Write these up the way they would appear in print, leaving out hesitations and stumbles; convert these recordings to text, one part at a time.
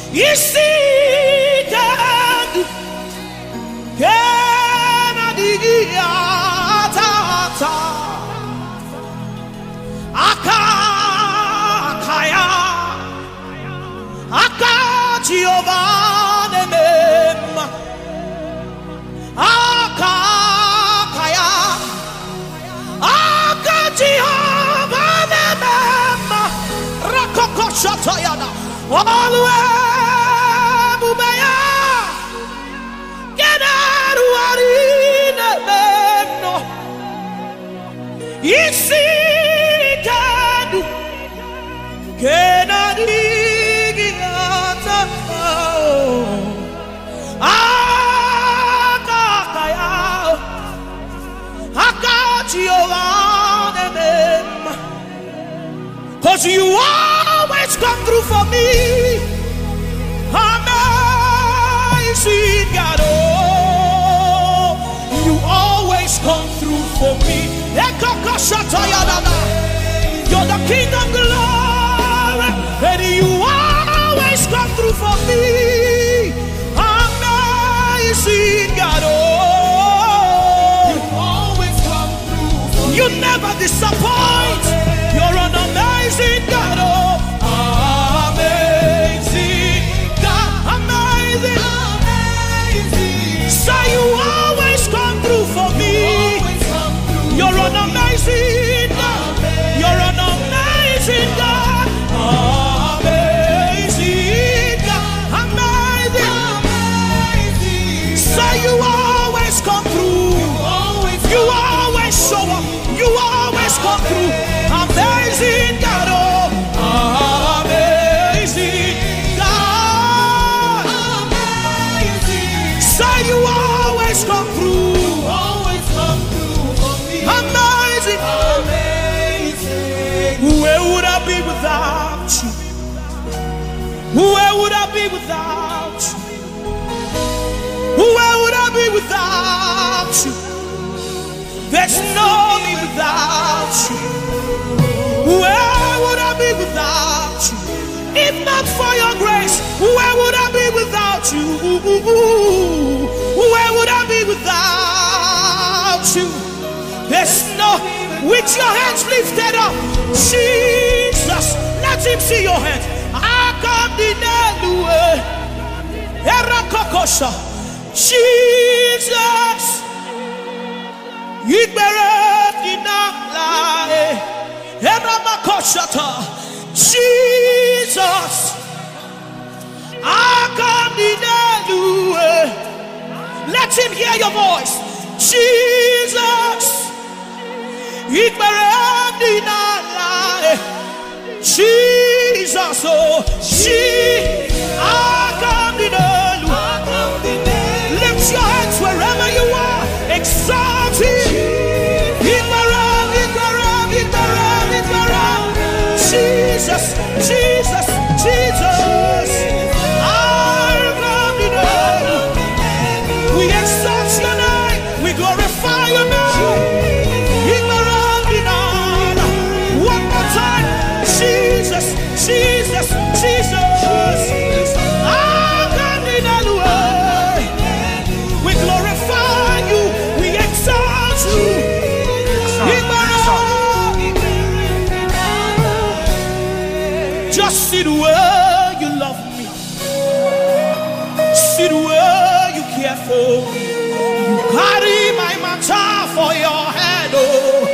You see that Akakaya Akachiovane mema Akakaya Akachiovane mema Rakokoshatayana Alwe Bubaya Genaru Arine Meno Isikadu Kenadigiata Akakaya Akachiovane mema 'cause you always come through for me. Amazing God, oh, you always come through for me. You're the King of glory, and you always come through for me. Amazing God, oh, you always come through for me. You never disappoint. You're an amazing God, oh. Amazing God, amazing, amazing. Say you always come through for me. You're an amazing God. You're an amazing God. Amazing God, amazing, amazing. Say you always come through. You always show up. You always come through. Amazing God, oh, amazing God, amazing. Say you always come through, always come through for me. Amazing, amazing. Where would I be without you? Where would I be without you? Where would I be without you? There's no me without you. Where would I be without you? If not for your grace, where would I be without you? Where would I be without you? There's no, with your hands lifted up, Jesus, let him see your hands. Jesus, Jesus, I come in. Let him hear your voice. Jesus, Jesus, oh, I come in. Lift your hands wherever you are. Exalt him. Jesus, Jesus, Jesus, we exalt your name, we glorify your name. One more time, Jesus, Jesus, Jesus, we glorify you, we exalt you. Just see the way you love me. See the way you care for me. You carry my matter for your head, oh.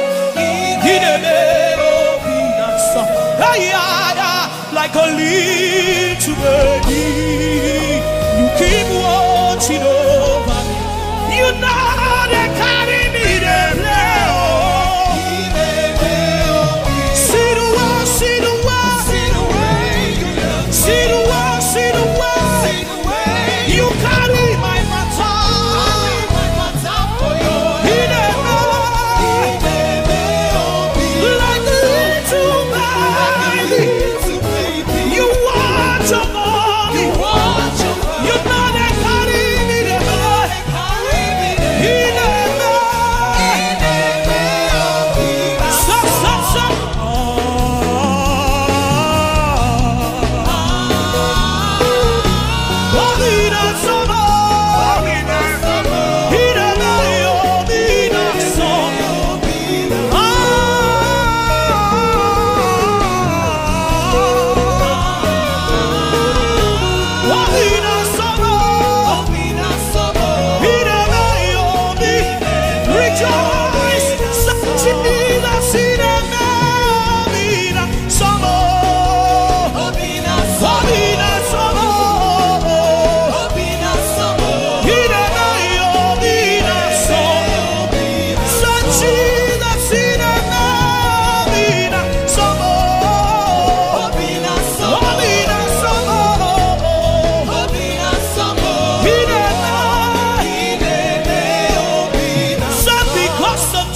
Like a little baby, you keep watching over me. You know they carry me there. You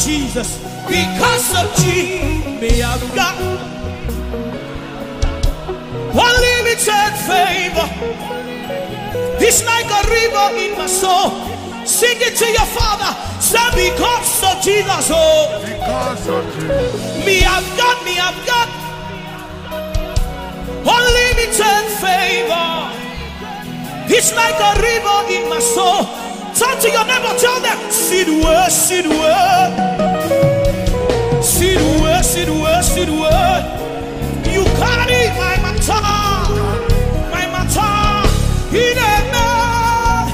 Jesus, because of Jesus, me I've got unlimited favor. It's like a river in my soul. Sing it to your Father. Say, because of Jesus, oh, because of Jesus, me I've got unlimited favor. It's like a river in my soul. Turn to your neighbor, tell them, see the word, see the word, see the word, see the word, see the word. You carry my matter in a night,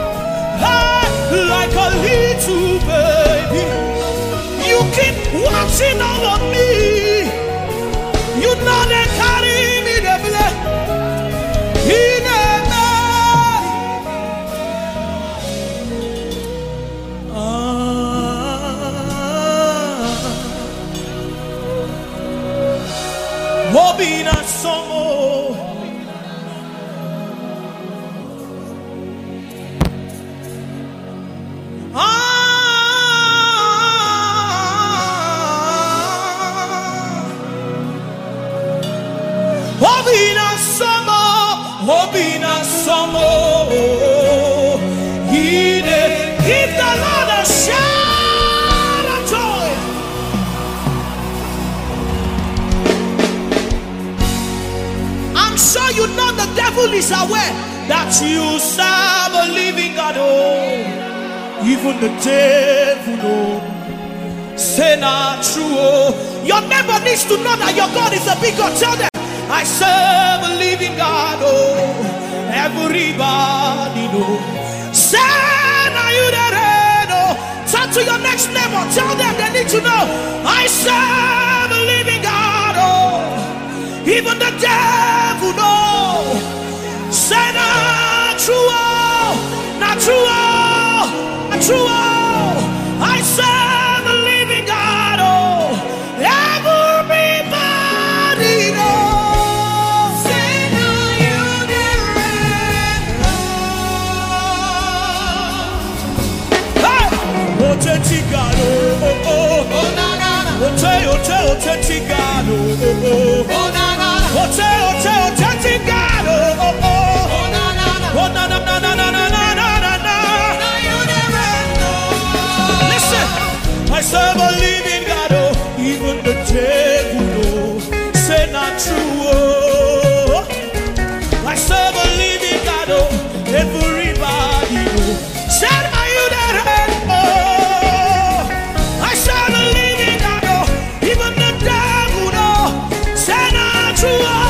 like a little baby. You keep watching over me. You know they carry me the blood in a Mobina Somo. Mobina Somo, Mobina Somo. Give the Lord a shout of joy. So you know the devil is aware that you serve a living God. Oh, even the devil know. Say not true. Oh, your neighbor needs to know that your God is a big God. Tell them, I serve a living God. Oh, everybody know. Say now you that know. Turn to your next neighbor. Tell them they need to know. I serve a living God. Oh, even the devil know. Say not true, not true, not true. I serve the living God. Oh, everybody know. Say now you didn't know. Hey, Otetigado, oh oh, oh na na na. Otetigado, oh oh, oh na na. Otetigado, oh oh, oh na na na, oh na na na na na na na na na. Now you never know. Listen, I serve a living God, oh, even the devil know. Say not true, oh, I serve a living God, oh, everybody know. Say now you never know. I serve a living God, oh, even the devil know. Say not true, oh.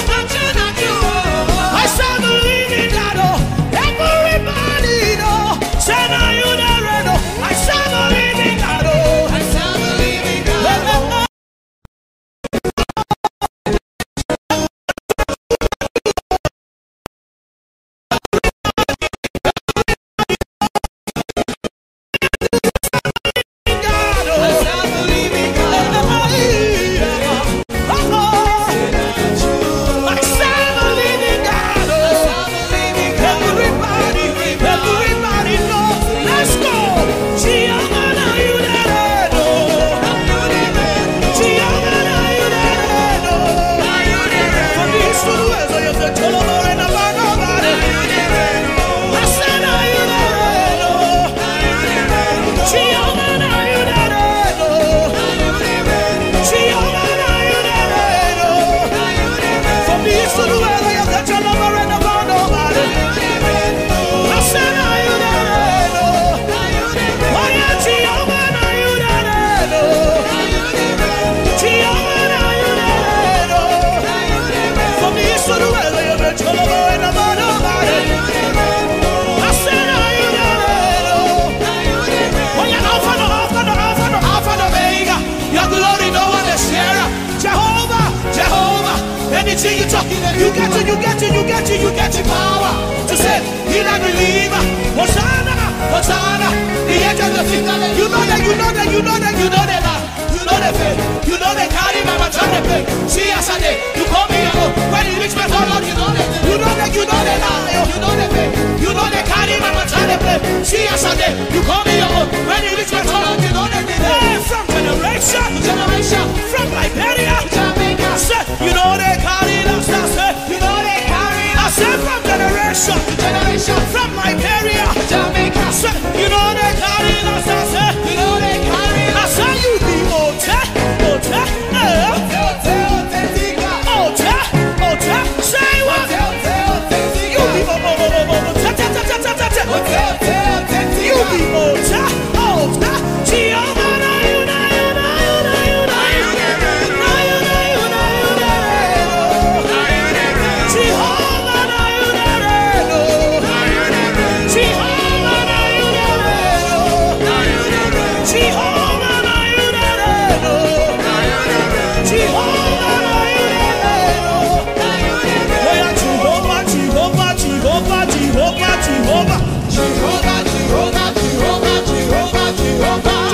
Anything you talk, you get your power to say, heal and reliever. Hosanna, Hosanna, the edge of the finger. You know that, you know that, you know that, you know that, you know that faith, you know that carry my man trying to play. See us a day, you call me out, when you reach my phone, you know that, you know that, you know that, you know that faith, you know that carry my man trying to play. See us a day, you call me out, when you reach my phone, you know that.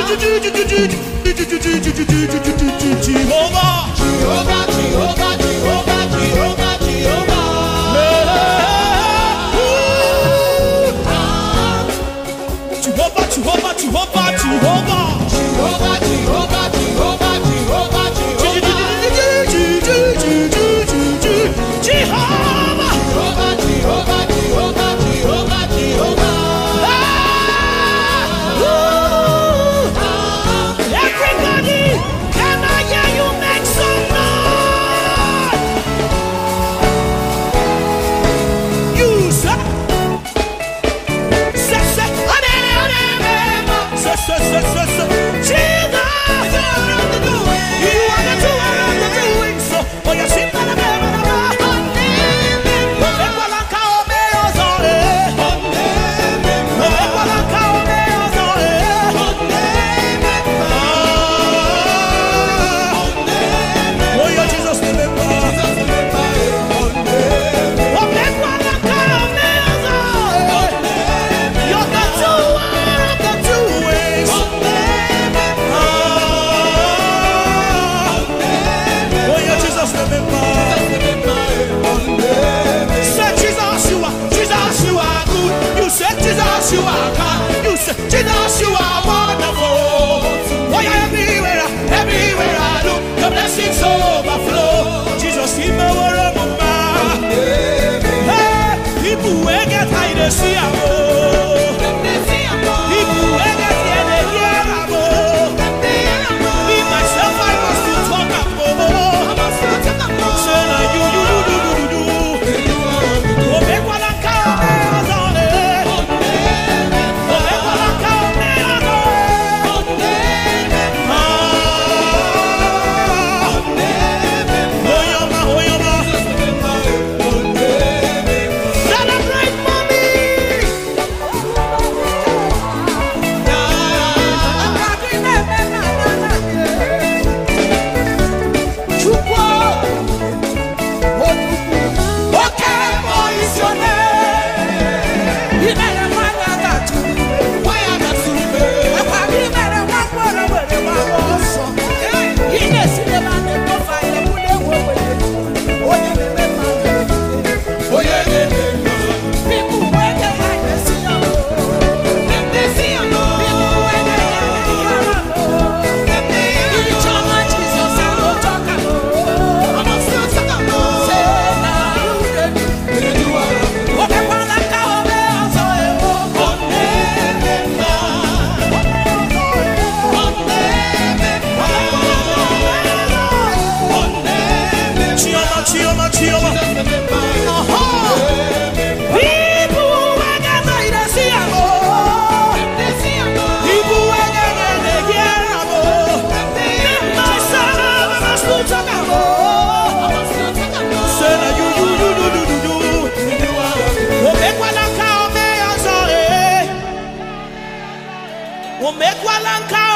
Jesus, you are wonderful. Oh, yeah, everywhere, everywhere I look, your blessings overflow. Jesus, in the world of man. Hey, people will get high, they see a people will get here, they hear a me, myself, I must do talk about. Say, like you. Oh, make one and come on it. Make one